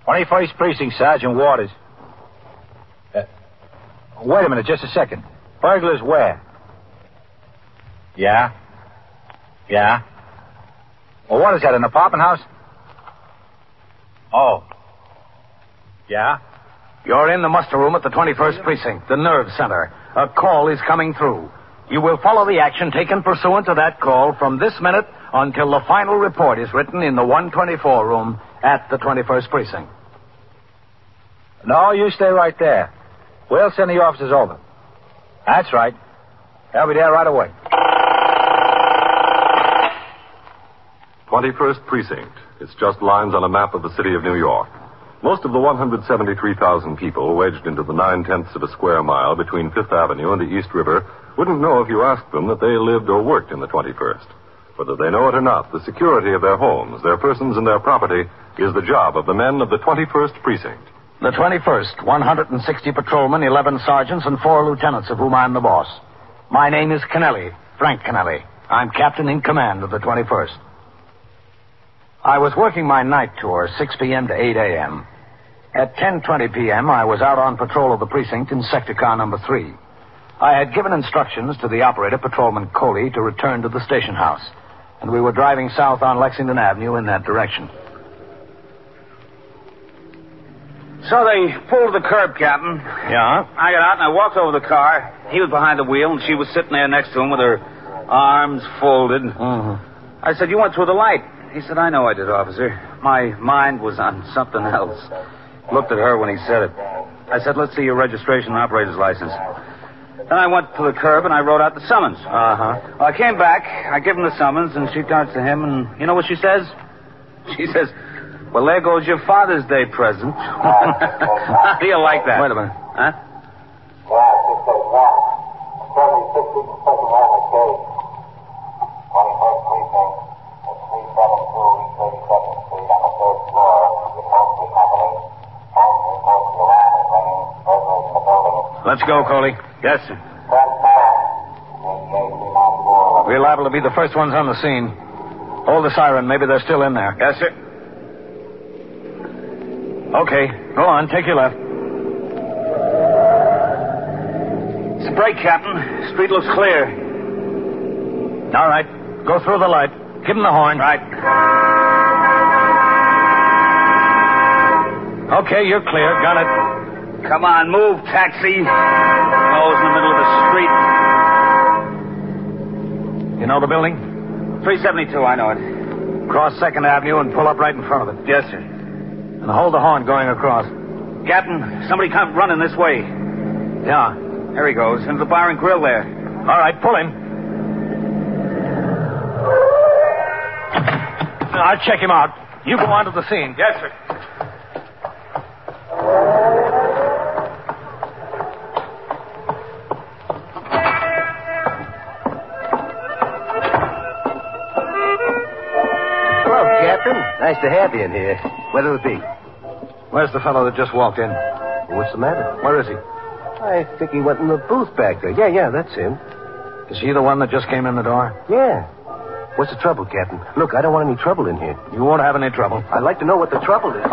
21st Precinct, Sergeant Waters. Wait a minute, just a second. Burglars where? Yeah? Well, what is that, an apartment house? Oh. Yeah? You're in the muster room at the 21st Precinct, the nerve center. A call is coming through. You will follow the action taken pursuant to that call from this minute until the final report is written in the 124 room at the 21st Precinct. No, you stay right there. We'll send the officers over. That's right. They'll be there right away. 21st Precinct. It's just lines on a map of the city of New York. Most of the 173,000 people wedged into the 9/10 of a square mile between Fifth Avenue and the East River wouldn't know if you asked them that they lived or worked in the 21st. Whether they know it or not, the security of their homes, their persons, and their property is the job of the men of the 21st Precinct. The 21st, 160 patrolmen, 11 sergeants, and 4 lieutenants, of whom I'm the boss. My name is Kennelly, Frank Kennelly. I'm captain in command of the 21st. I was working my night tour, 6 p.m. to 8 a.m. At 10:20 p.m., I was out on patrol of the precinct in sector car number 3. I had given instructions to the operator, Patrolman Coley, to return to the station house, and we were driving south on Lexington Avenue in that direction. So they pulled the curb, Captain. Yeah? I got out and I walked over the car. He was behind the wheel, and she was sitting there next to him with her arms folded. Mm-hmm. I said, "You went through the light." He said, "I know I did, officer. My mind was on something else." Looked at her when he said it. I said, "Let's see your registration and operator's license." Then I went to the curb and I wrote out the summons. Uh-huh. Well, I came back, I give him the summons, and she turns to him, and you know what she says? She says, "Well, there goes your Father's Day present." How do you like that? Wait a minute. Huh? Let's go, Coley. Yes, sir. We're liable to be the first ones on the scene. Hold the siren. Maybe they're still in there. Yes, sir. Okay, go on. Take your left. It's a break, Captain. Street looks clear. All right. Go through the light. Give him the horn. Right. Okay, you're clear. Got it. Come on, move, taxi. Nose in the middle of the street. You know the building? 372, I know it. Cross 2nd Avenue and pull up right in front of it. Yes, sir. And hold the horn going across. Captain, somebody come running this way. Yeah. There he goes, into the bar and grill there. All right, pull him. I'll check him out. You go on to the scene. Yes, sir. Nice to have you in here. Where'll it be? Where's the fellow that just walked in? What's the matter? Where is he? I think he went in the booth back there. Yeah, that's him. Is he the one that just came in the door? Yeah. What's the trouble, Captain? Look, I don't want any trouble in here. You won't have any trouble. I'd like to know what the trouble is.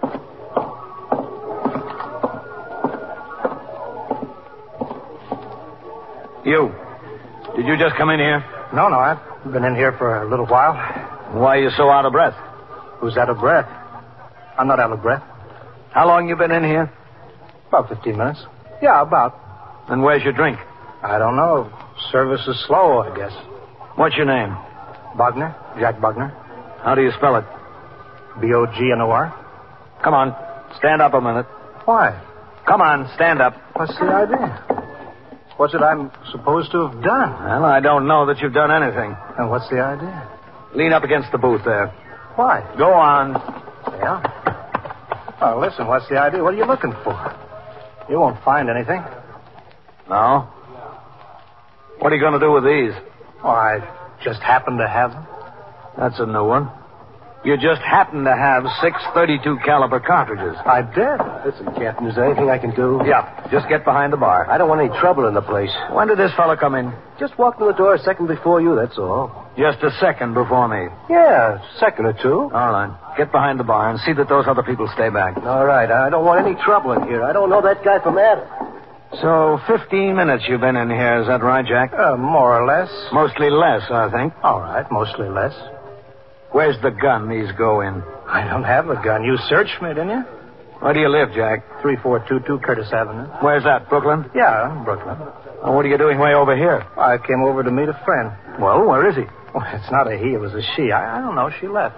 You. Did you just come in here? No, I've been in here for a little while. Why are you so out of breath? Who's out of breath? I'm not out of breath. How long you been in here? About 15 minutes. Yeah, about. And where's your drink? I don't know. Service is slow, I guess. What's your name? Bogner. Jack Bogner. How do you spell it? Bogner. Come on. Stand up a minute. Why? Come on, stand up. What's the idea? What's it I'm supposed to have done? Well, I don't know that you've done anything. And what's the idea? Lean up against the booth there. Why? Go on. Yeah? Oh, listen, what's the idea? What are you looking for? You won't find anything. No? What are you going to do with these? Oh, I just happen to have them. That's a new one. You just happen to have 6 .32 caliber cartridges. I did. Listen, Captain, is there anything I can do? Yeah, just get behind the bar. I don't want any trouble in the place. When did this fella come in? Just walked in the door a second before you, that's all. Just a second before me. Yeah, a second or two. All right. Get behind the bar and see that those other people stay back. All right, I don't want any trouble in here. I don't know that guy from Adam. So, 15 minutes you've been in here, is that right, Jack? More or less. Mostly less, I think. All right, mostly less. Where's the gun these go in? I don't have a gun. You searched me, didn't you? Where do you live, Jack? 3422 Curtis Avenue. Where's that, Brooklyn? Yeah, Brooklyn. Well, what are you doing way over here? I came over to meet a friend. Well, where is he? Well, it's not a he, it was a she. I don't know. She left.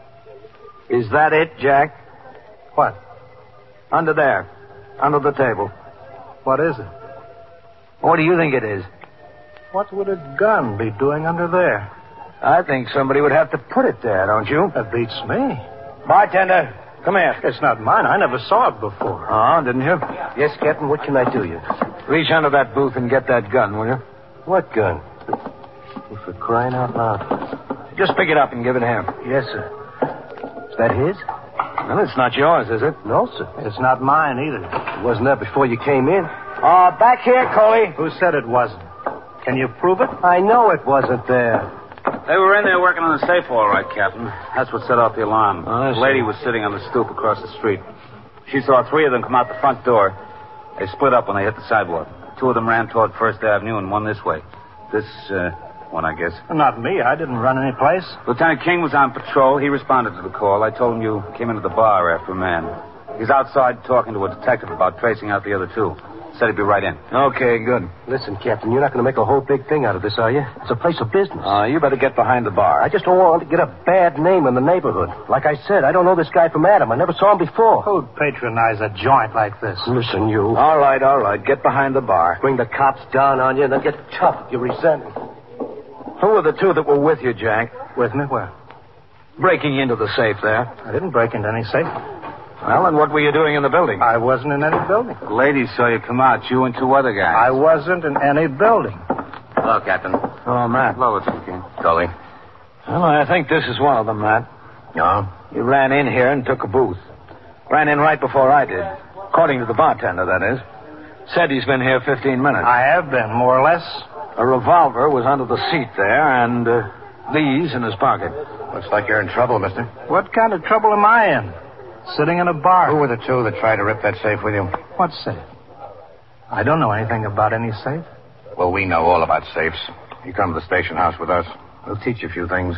Is that it, Jack? What? Under there. Under the table. What is it? What do you think it is? What would a gun be doing under there? I think somebody would have to put it there, don't you? That beats me. Bartender, come here. It's not mine. I never saw it before. Oh, didn't you? Yes, Captain, what can I do you? Reach under that booth and get that gun, will you? What gun? Oh, for crying out loud. Just pick it up and give it to him. Yes, sir. Is that his? Well, it's not yours, is it? No, sir. It's not mine either. It wasn't there before you came in. Back here, Coley. Who said it wasn't? Can you prove it? I know it wasn't there. They were in there working on the safe, all right, Captain. That's what set off the alarm. Oh, The lady was sitting on the stoop across the street. She saw 3 of them come out the front door. They split up when they hit the sidewalk. 2 of them ran toward First Avenue and one this way. This one, I guess. Not me. I didn't run any place. Lieutenant King was on patrol. He responded to the call. I told him you came into the bar after a man. He's outside talking to a detective about tracing out the other 2. Said he'd be right in. Okay, good. Listen, Captain, you're not going to make a whole big thing out of this, are you? It's a place of business. You better get behind the bar. I just don't want to get a bad name in the neighborhood. Like I said, I don't know this guy from Adam. I never saw him before. Who'd patronize a joint like this? Listen, you. All right. Get behind the bar. Bring the cops down on you and then get tough if you resent me. Who were the 2 that were with you, Jack? With me? Where? Breaking into the safe there. I didn't break into any safe. Well, and what were you doing in the building? I wasn't in any building. The lady saw you come out, you and 2 other guys. I wasn't in any building. Hello, Captain. Oh, Matt. Hello, Lieutenant King. Cully. Well, I think this is one of them, Matt. Yeah? He ran in here and took a booth. Ran in right before I did. According to the bartender, that is. Said he's been here 15 minutes. I have been, more or less. A revolver was under the seat there, and these in his pocket. Looks like you're in trouble, mister. What kind of trouble am I in? Sitting in a bar. Who were the 2 that tried to rip that safe with you? What safe? I don't know anything about any safe. Well, we know all about safes. You come to the station house with us. We'll teach you a few things.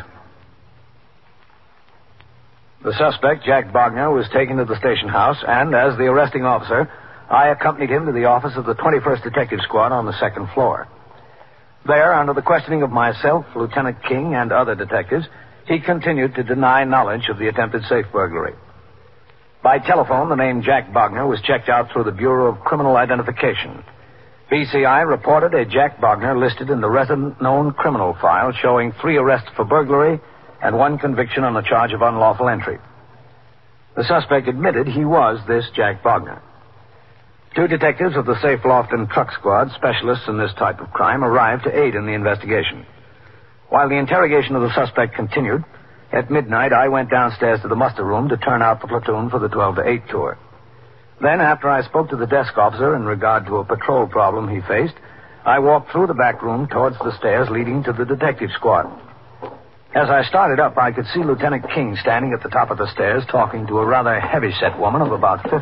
The suspect, Jack Bogner, was taken to the station house, and as the arresting officer, I accompanied him to the office of the 21st Detective Squad on the 2nd floor. There, under the questioning of myself, Lieutenant King, and other detectives, he continued to deny knowledge of the attempted safe burglary. By telephone, the name Jack Bogner was checked out through the Bureau of Criminal Identification. BCI reported a Jack Bogner listed in the resident known criminal file showing 3 arrests for burglary and 1 conviction on the charge of unlawful entry. The suspect admitted he was this Jack Bogner. 2 detectives of the Safe Loft and Truck Squad, specialists in this type of crime, arrived to aid in the investigation. While the interrogation of the suspect continued, at midnight I went downstairs to the muster room to turn out the platoon for the 12 to 8 tour. Then, after I spoke to the desk officer in regard to a patrol problem he faced, I walked through the back room towards the stairs leading to the detective squad. As I started up, I could see Lieutenant King standing at the top of the stairs talking to a rather heavy-set woman of about 50.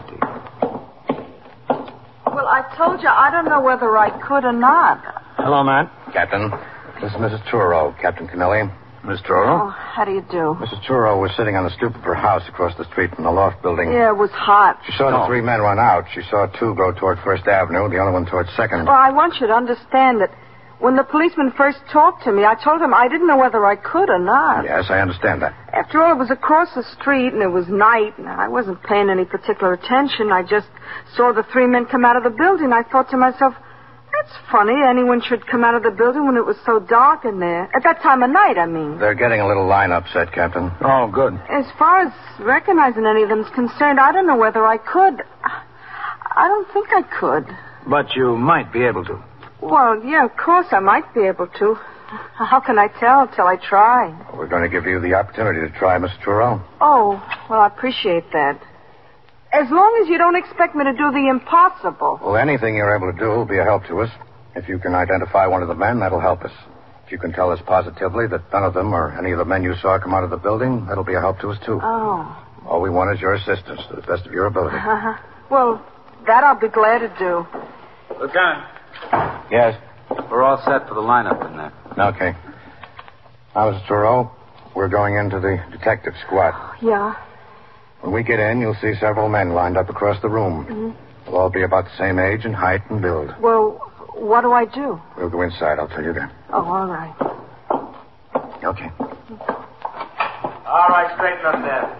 Well, I told you I don't know whether I could or not. Hello, Matt. Captain, this is Mrs. Turo, Captain Kennelly. Miss Toro? Oh, how do you do? Mrs. Turo was sitting on the stoop of her house across the street from the loft building. Yeah, it was hot. She saw the 3 men run out. She saw 2 go toward First Avenue, the other one toward 2nd. Well, I want you to understand that when the policeman first talked to me, I told him I didn't know whether I could or not. Yes, I understand that. After all, it was across the street, and it was night, and I wasn't paying any particular attention. I just saw the 3 men come out of the building. I thought to myself, that's funny. Anyone should come out of the building when it was so dark in there. At that time of night, I mean. They're getting a little line upset, Captain. Oh, good. As far as recognizing any of them is concerned, I don't know whether I could. I don't think I could. But you might be able to. Well, yeah, of course I might be able to. How can I tell till I try? Well, we're going to give you the opportunity to try, Miss Turrell. Oh, well, I appreciate that. As long as you don't expect me to do the impossible. Well, anything you're able to do will be a help to us. If you can identify one of the men, that'll help us. If you can tell us positively that none of them or any of the men you saw come out of the building, that'll be a help to us, too. Oh. All we want is your assistance to the best of your ability. Well, that I'll be glad to do. Lieutenant. Yes? We're all set for the lineup in there. Okay. Now, Mrs. Turrell, we're going into the detective squad. Yeah. When we get in, you'll see several men lined up across the room. Mm-hmm. They'll all be about the same age and height and build. Well, what do I do? We'll go inside. I'll tell you then. Oh, all right. Okay. All right, straighten up there.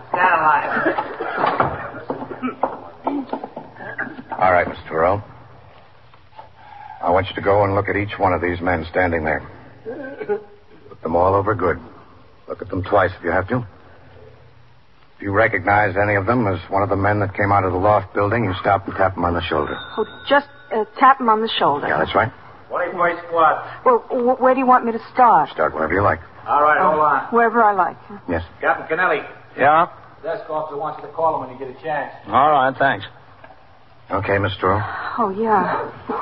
Stand in line. All right, Mr. Turrell. I want you to go and look at each one of these men standing there. Look them all over good. Look at them twice if you have to. If you recognize any of them as one of the men that came out of the loft building, you stop and tap them on the shoulder. Oh, just tap him on the shoulder. Yeah, that's right. 21st squad. Well, where do you want me to start? Start wherever you like. All right, hold on. Wherever I like. Yes. Captain Kennelly. Yeah? Desk officer wants you to call him when you get a chance. All right, thanks. Okay, Mr. Turrell. Oh, yeah.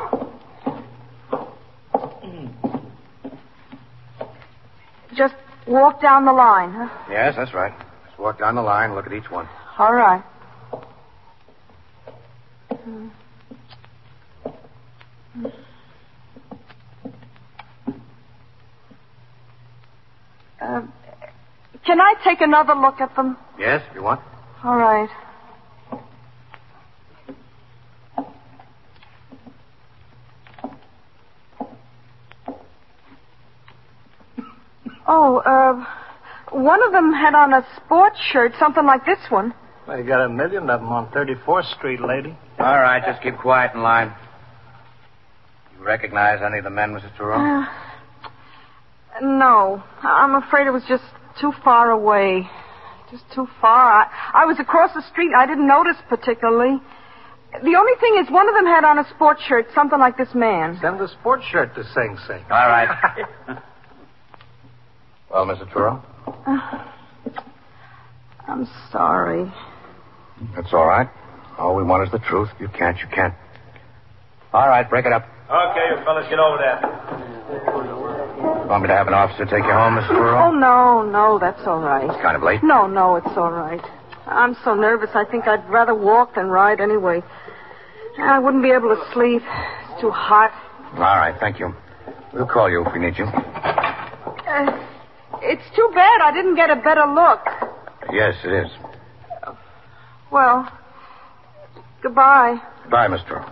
Just walk down the line, huh? Yes, that's right. Just walk down the line and look at each one. All right. Can I take another look at them? Yes, if you want. All right. Oh, one of them had on a sports shirt, something like this one. Well, you got a million of them on 34th Street, lady. All right, just keep quiet in line. You recognize any of the men, Mrs. Turrell? No. I'm afraid it was just too far away. Just too far. I was across the street. I didn't notice particularly. The only thing is one of them had on a sports shirt, something like this man. Send the sports shirt to Sing Sing. All right. Well, Mrs. Turrell? I'm sorry. That's all right. All we want is the truth. If you can't, you can't. All right, break it up. Okay, you fellas, get over there. Want me to have an officer take you home, Mrs. Oh, Turrell? no, that's all right. It's kind of late. No, it's all right. I'm so nervous, I think I'd rather walk than ride anyway. I wouldn't be able to sleep. It's too hot. All right, thank you. We'll call you if we need you. It's too bad I didn't get a better look. Yes, it is. Well, goodbye. Goodbye, Mr. Turrell.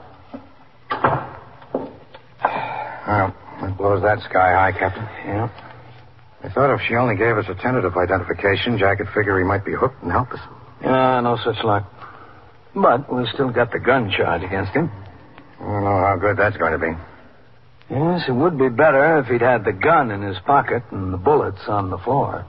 Well, that blows that sky high, Captain. Yeah? I thought if she only gave us a tentative identification, Jack would figure he might be hooked and help us. Yeah, no such luck. But we still got the gun charge against him. I don't know how good that's going to be. Yes, it would be better if he'd had the gun in his pocket and the bullets on the floor.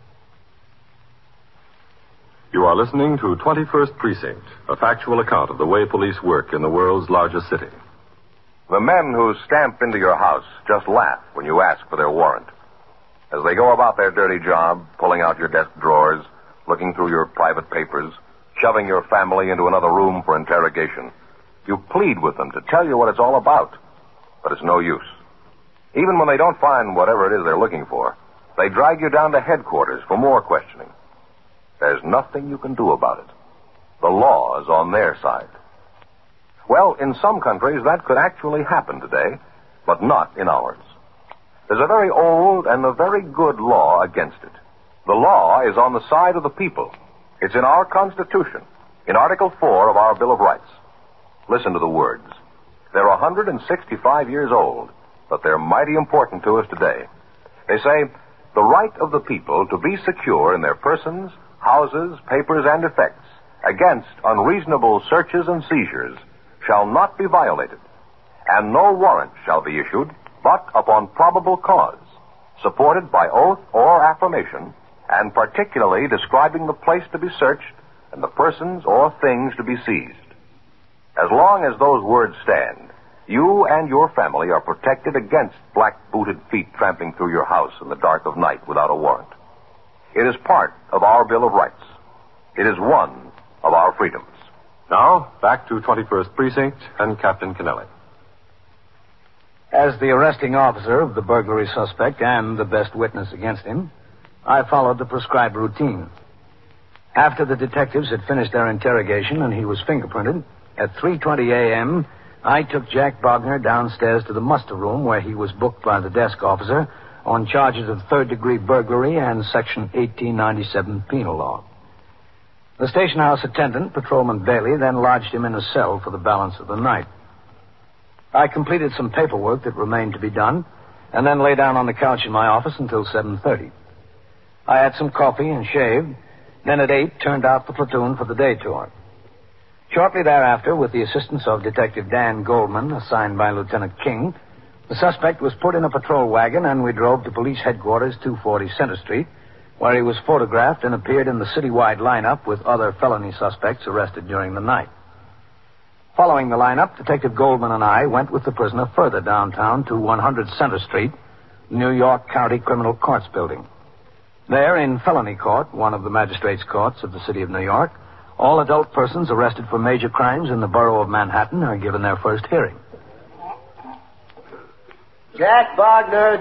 You are listening to 21st Precinct, a factual account of the way police work in the world's largest city. The men who stamp into your house just laugh when you ask for their warrant. As they go about their dirty job, pulling out your desk drawers, looking through your private papers, shoving your family into another room for interrogation, you plead with them to tell you what it's all about. But it's no use. Even when they don't find whatever it is they're looking for, they drag you down to headquarters for more questioning. There's nothing you can do about it. The law is on their side. Well, in some countries, that could actually happen today, but not in ours. There's a very old and a very good law against it. The law is on the side of the people. It's in our Constitution, in Article 4 of our Bill of Rights. Listen to the words. They're 165 years old, but they're mighty important to us today. They say, the right of the people to be secure in their persons, houses, papers, and effects against unreasonable searches and seizures shall not be violated, and no warrant shall be issued but upon probable cause, supported by oath or affirmation, and particularly describing the place to be searched and the persons or things to be seized. As long as those words stand, You and your family are protected against black-booted feet tramping through your house in the dark of night without a warrant. It is part of our Bill of Rights. It is one of our freedoms. Now, back to 21st Precinct and Captain Kennelly. As the arresting officer of the burglary suspect and the best witness against him, I followed the prescribed routine. After the detectives had finished their interrogation and he was fingerprinted, at 3:20 a.m., I took Jack Bogner downstairs to the muster room where he was booked by the desk officer on charges of third-degree burglary and Section 1897 penal law. The station house attendant, Patrolman Bailey, then lodged him in a cell for the balance of the night. I completed some paperwork that remained to be done, and then lay down on the couch in my office until 7:30. I had some coffee and shaved, then at 8 turned out the platoon for the day tour. Shortly thereafter, with the assistance of Detective Dan Goldman, assigned by Lieutenant King, the suspect was put in a patrol wagon and we drove to police headquarters, 240 Center Street, where he was photographed and appeared in the citywide lineup with other felony suspects arrested during the night. Following the lineup, Detective Goldman and I went with the prisoner further downtown to 100 Center Street, New York County Criminal Courts Building. There, in felony court, one of the magistrates' courts of the city of New York, all adult persons arrested for major crimes in the borough of Manhattan are given their first hearing. Jack Bogner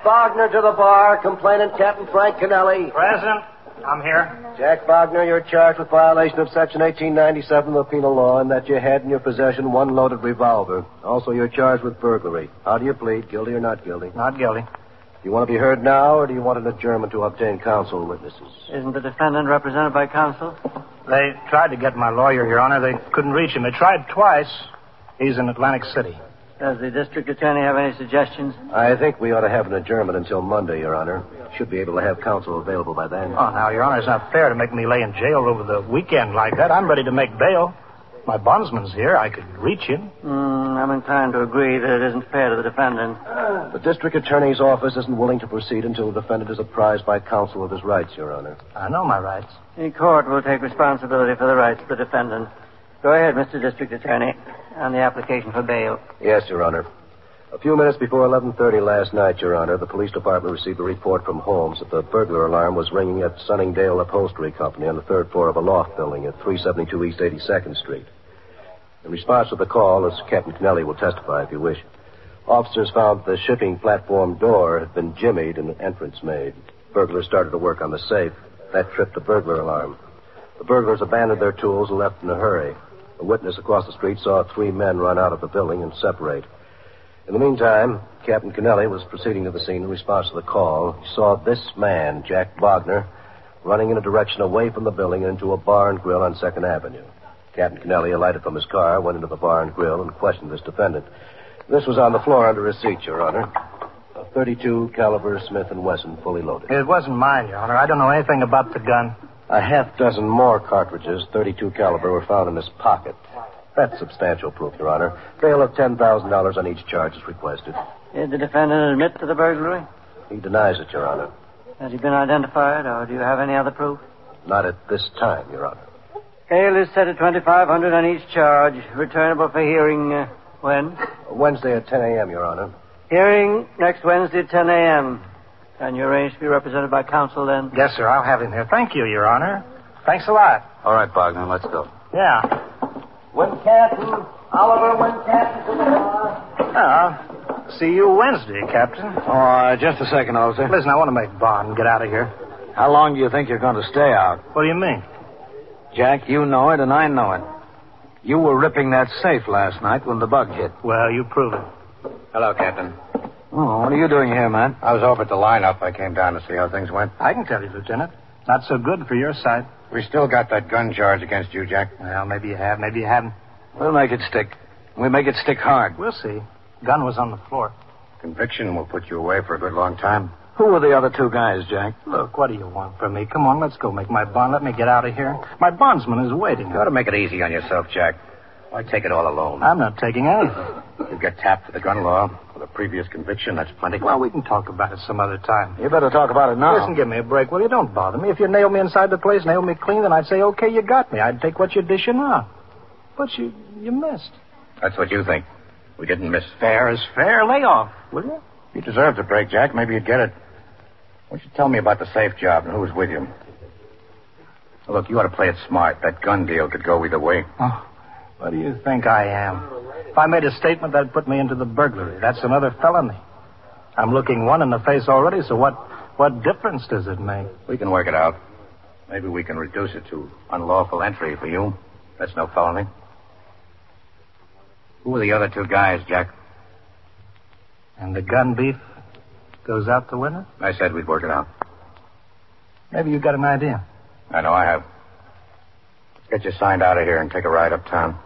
to the bar. Complainant Captain Frank Kennelly. Present. I'm here. Jack Bogner, you're charged with violation of Section 1897 of the penal law and that you had in your possession one loaded revolver. Also, you're charged with burglary. How do you plead, guilty or not guilty? Not guilty. Do you want to be heard now, or do you want an adjournment to obtain counsel and witnesses? Isn't the defendant represented by counsel? They tried to get my lawyer, Your Honor. They couldn't reach him. They tried twice. He's in Atlantic City. Does the district attorney have any suggestions? I think we ought to have an adjournment until Monday, Your Honor. Should be able to have counsel available by then. Oh, now, Your Honor, it's not fair to make me lay in jail over the weekend like that. I'm ready to make bail. My bondsman's here. I could reach him. I'm inclined to agree that it isn't fair to the defendant. The district attorney's office isn't willing to proceed until the defendant is apprised by counsel of his rights, Your Honor. I know my rights. The court will take responsibility for the rights of the defendant. Go ahead, Mr. District Attorney, on the application for bail. Yes, Your Honor. A few minutes before 11:30 last night, Your Honor, the police department received a report from Holmes that the burglar alarm was ringing at Sunningdale Upholstery Company on the third floor of a loft building at 372 East 82nd Street. In response to the call, as Captain Kennelly will testify if you wish, officers found the shipping platform door had been jimmied and an entrance made. Burglars started to work on the safe. That tripped the burglar alarm. The burglars abandoned their tools and left in a hurry. A witness across the street saw 3 men run out of the building and separate. In the meantime, Captain Kennelly was proceeding to the scene in response to the call. He saw this man, Jack Bogner, running in a direction away from the building and into a bar and grill on 2nd Avenue. Captain Kennelly alighted from his car, went into the bar and grill, and questioned this defendant. This was on the floor under his seat, Your Honor. A .32 caliber Smith & Wesson, fully loaded. It wasn't mine, Your Honor. I don't know anything about the gun. A half dozen more cartridges, .32 caliber, were found in his pocket. That's substantial proof, Your Honor. Bail of $10,000 on each charge is requested. Did the defendant admit to the burglary? He denies it, Your Honor. Has he been identified, or do you have any other proof? Not at this time, Your Honor. Bail is set at $2,500 on each charge. Returnable for hearing when? Wednesday at 10 a.m., Your Honor. Hearing next Wednesday at 10 a.m. Can you arrange to be represented by counsel then? Yes, sir. I'll have him here. Thank you, Your Honor. Thanks a lot. All right, Bogner, let's go. Yeah. Captain. Oliver, Captain to the bar. See you Wednesday, Captain. Oh, just a second, officer. Listen, I want to make bond and get out of here. How long do you think you're going to stay out? What do you mean? Jack, you know it and I know it. You were ripping that safe last night when the bug hit. Well, you prove it. Hello, Captain. Oh, what are you doing here, man? I was over at the lineup. I came down to see how things went. I can tell you, Lieutenant. Not so good for your side. We still got that gun charge against you, Jack. Well, maybe you have, maybe you haven't. We'll make it stick. We make it stick hard. We'll see. Gun was on the floor. Conviction will put you away for a good long time. Who were the other 2 guys, Jack? Look, what do you want from me? Come on, let's go make my bond. Let me get out of here. My bondsman is waiting. You ought to make it easy on yourself, Jack. Why take it all alone? I'm not taking anything. You get tapped for the gun law. For the previous conviction, that's plenty. Well, we can talk about it some other time. You better talk about it now. Listen, give me a break, will you? Don't bother me. If you nail me inside the place, nail me clean, then I'd say, okay, you got me. I'd take what you're dishing out. But you missed. That's what you think. We didn't miss. Fair is fair. Lay off, will you? You deserved a break, Jack. Maybe you'd get it. Why don't you tell me about the safe job and who was with you? Look, you ought to play it smart. That gun deal could go either way. Oh, what do you think I am? If I made a statement, that'd put me into the burglary. That's another felony. I'm looking one in the face already, so what difference does it make? We can work it out. Maybe we can reduce it to unlawful entry for you. That's no felony. Who were the other two guys, Jack? And the gun beef goes out the window? I said we'd work it out. Maybe you got an idea. I know I have. Get you signed out of here and take a ride uptown.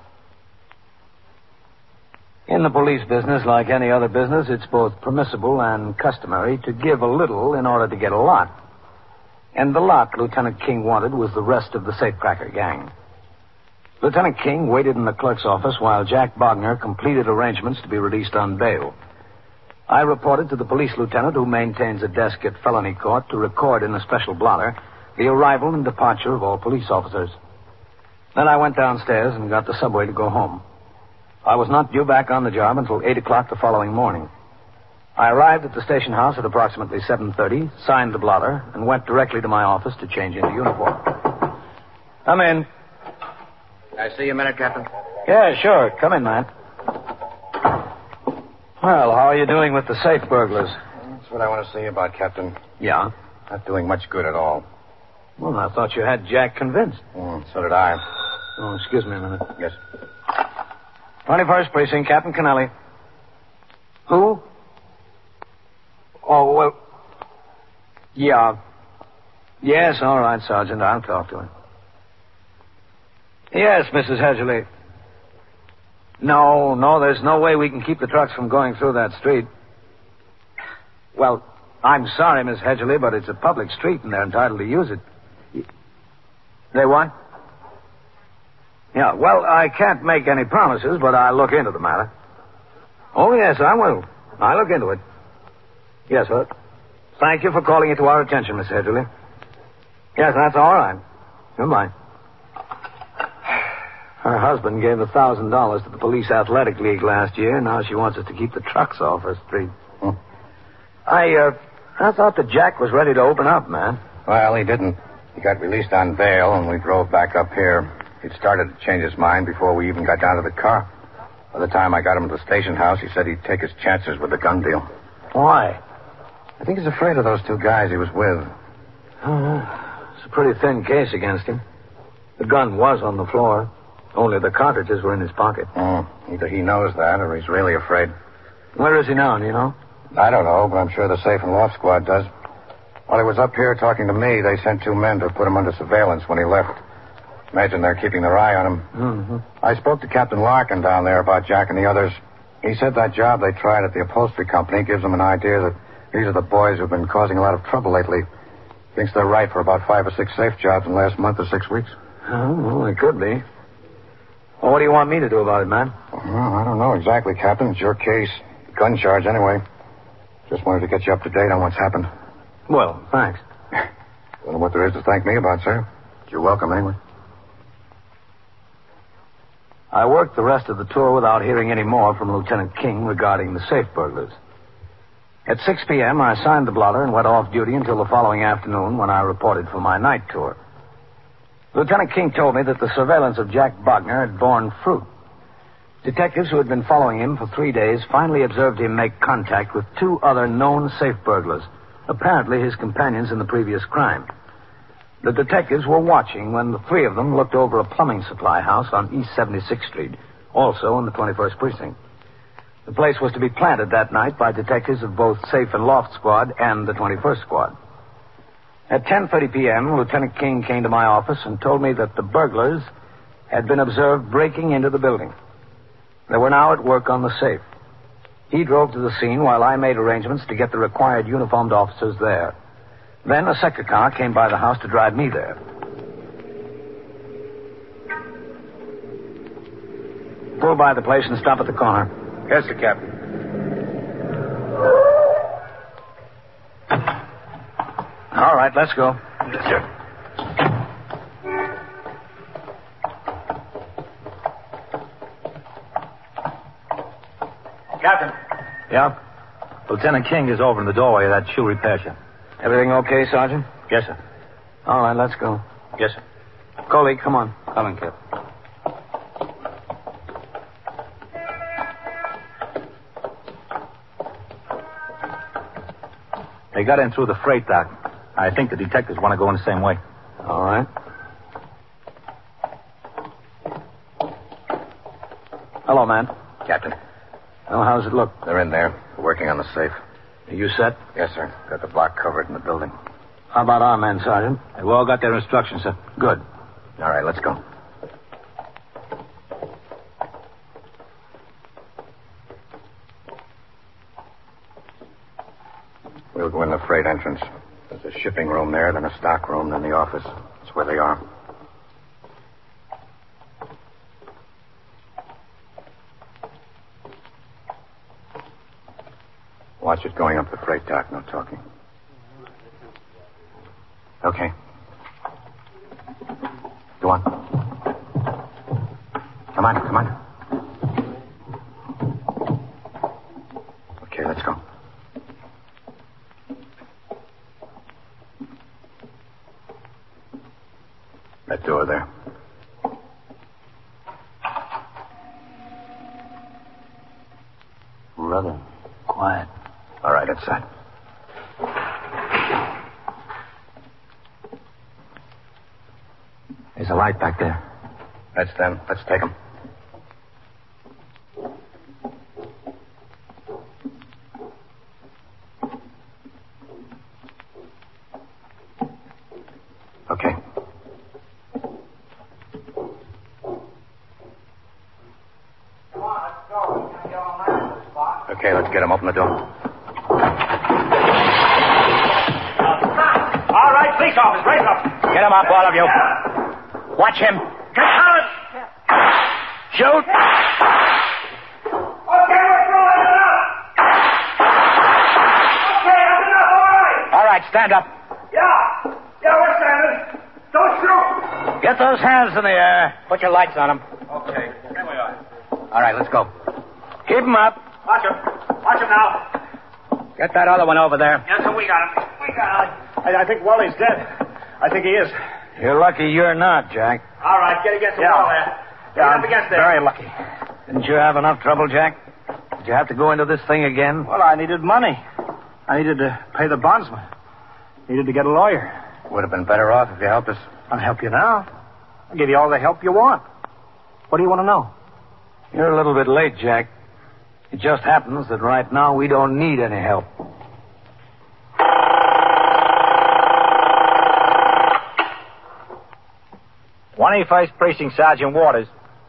In the police business, like any other business, it's both permissible and customary to give a little in order to get a lot. And the lot Lieutenant King wanted was the rest of the safecracker gang. Lieutenant King waited in the clerk's office while Jack Bogner completed arrangements to be released on bail. I reported to the police lieutenant, who maintains a desk at felony court, to record in a special blotter the arrival and departure of all police officers. Then I went downstairs and got the subway to go home. I was not due back on the job until 8 o'clock the following morning. I arrived at the station house at approximately 7:30, signed the blotter, and went directly to my office to change into uniform. Come in. Can I see you a minute, Captain? Yeah, sure. Come in, man. Well, how are you doing with the safe burglars? That's what I want to see about, Captain. Yeah? Not doing much good at all. Well, I thought you had Jack convinced. So did I. Oh, excuse me a minute. Yes. 21st Precinct, Captain Kennelly. Who? Oh, well... Yeah. Yes, all right, Sergeant. I'll talk to him. Yes, Mrs. Hedgerly. No, there's no way we can keep the trucks from going through that street. Well, I'm sorry, Miss Hedgerly, but it's a public street and they're entitled to use it. They what? Yeah, well, I can't make any promises, but I'll look into the matter. Oh, yes, I will. I'll look into it. Yes, sir. Thank you for calling it to our attention, Miss Hedgerly. Yes, that's all right. Goodbye. Her husband gave $1,000 to the Police Athletic League last year. Now she wants us to keep the trucks off her street. I thought that Jack was ready to open up, man. Well, he didn't. He got released on bail, and we drove back up here. He'd started to change his mind before we even got down to the car. By the time I got him to the station house, he said he'd take his chances with the gun deal. Why? I think he's afraid of those two guys he was with. Oh, it's a pretty thin case against him. The gun was on the floor. Only the cartridges were in his pocket. Either he knows that or he's really afraid. Where is he now, do you know? I don't know, but I'm sure the Safe and Loft Squad does. While he was up here talking to me, they sent 2 men to put him under surveillance when he left. Imagine they're keeping their eye on him. Mm-hmm. I spoke to Captain Larkin down there about Jack and the others. He said that job they tried at the upholstery company gives them an idea that these are the boys who've been causing a lot of trouble lately. Thinks they're right for about 5 or 6 safe jobs in the last month or 6 weeks. Oh, well, it could be. Well, what do you want me to do about it, man? Well, I don't know exactly, Captain. It's your case. Gun charge, anyway. Just wanted to get you up to date on what's happened. Well, thanks. Don't know what there is to thank me about, sir. You're welcome, anyway. I worked the rest of the tour without hearing any more from Lieutenant King regarding the safe burglars. At 6 p.m., I signed the blotter and went off duty until the following afternoon when I reported for my night tour. Lieutenant King told me that the surveillance of Jack Bogner had borne fruit. Detectives who had been following him for 3 days finally observed him make contact with 2 other known safe burglars, apparently his companions in the previous crime. The detectives were watching when the 3 of them looked over a plumbing supply house on East 76th Street, also in the 21st Precinct. The place was to be planted that night by detectives of both Safe and Loft Squad and the 21st Squad. At 10:30 p.m., Lieutenant King came to my office and told me that the burglars had been observed breaking into the building. They were now at work on the safe. He drove to the scene while I made arrangements to get the required uniformed officers there. Then a sector car came by the house to drive me there. Pull by the place and stop at the corner. Yes, sir, Captain. All right, let's go. Yes, sir. Captain. Yeah? Lieutenant King is over in the doorway of that shoe repair shop. Everything okay, Sergeant? Yes, sir. All right, let's go. Yes, sir. Coley, come on. Coming, Captain. They got in through the freight dock. I think the detectives want to go in the same way. All right. Hello, man. Captain, Well, how's it look? they're in there. We're working on the safe. Are you set? Yes, sir. Got the block covered in the building. How about our men, Sergeant? They've all got their instructions, sir. Good. All right, let's go. We'll go in the freight entrance. There's a shipping room there, then a stock room, then the office. That's where they are. Watch it going up the freight dock, no talking. Okay. Go on. Come on, come on. Okay, let's go. That door there. Rather quiet. All right, inside. There's a light back there. That's them. Let's take them. Okay. Okay, let's get them. Open the door. All right, police officers, raise up. Get him up, all of you. Watch him. Get out! Shoot! Okay, we're through. That's enough. Okay, that's enough. All right. All right, stand up. Yeah, we're standing. Don't shoot. Get those hands in the air. Put your lights on him. Okay, here we are. All right, let's go. Keep them up. Watch him. Watch him now. Get that other one over there. Yes, sir, we got him. We got him. I think Wally's dead. I think he is. You're lucky you're not, Jack. All right, get against the wall there. Get up against there. Very lucky. Didn't you have enough trouble, Jack? Did you have to go into this thing again? Well, I needed money. I needed to pay the bondsman. Needed to get a lawyer. Would have been better off if you helped us. I'll help you now. I'll give you all the help you want. What do you want to know? You're a little bit late, Jack. It just happens that right now we don't need any help. 21st Precinct, Sergeant Waters.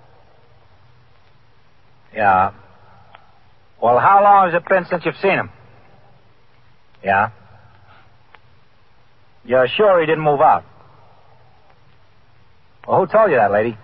Yeah. Well, how long has it been since you've seen him? Yeah. You're sure he didn't move out? Well, who told you that, lady?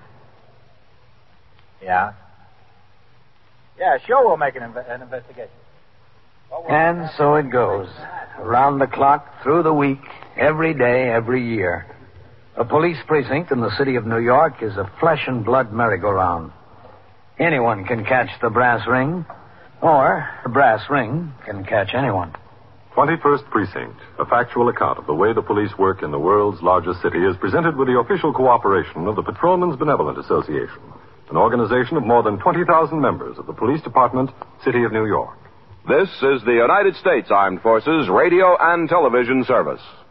Yeah. Yeah, sure, we'll make an investigation. And so it goes. Around the clock, through the week, every day, every year. A police precinct in the city of New York is a flesh and blood merry-go-round. Anyone can catch the brass ring, or the brass ring can catch anyone. 21st Precinct, a factual account of the way the police work in the world's largest city, is presented with the official cooperation of the Patrolmen's Benevolent Association, an organization of more than 20,000 members of the Police Department, City of New York. This is the United States Armed Forces Radio and Television Service.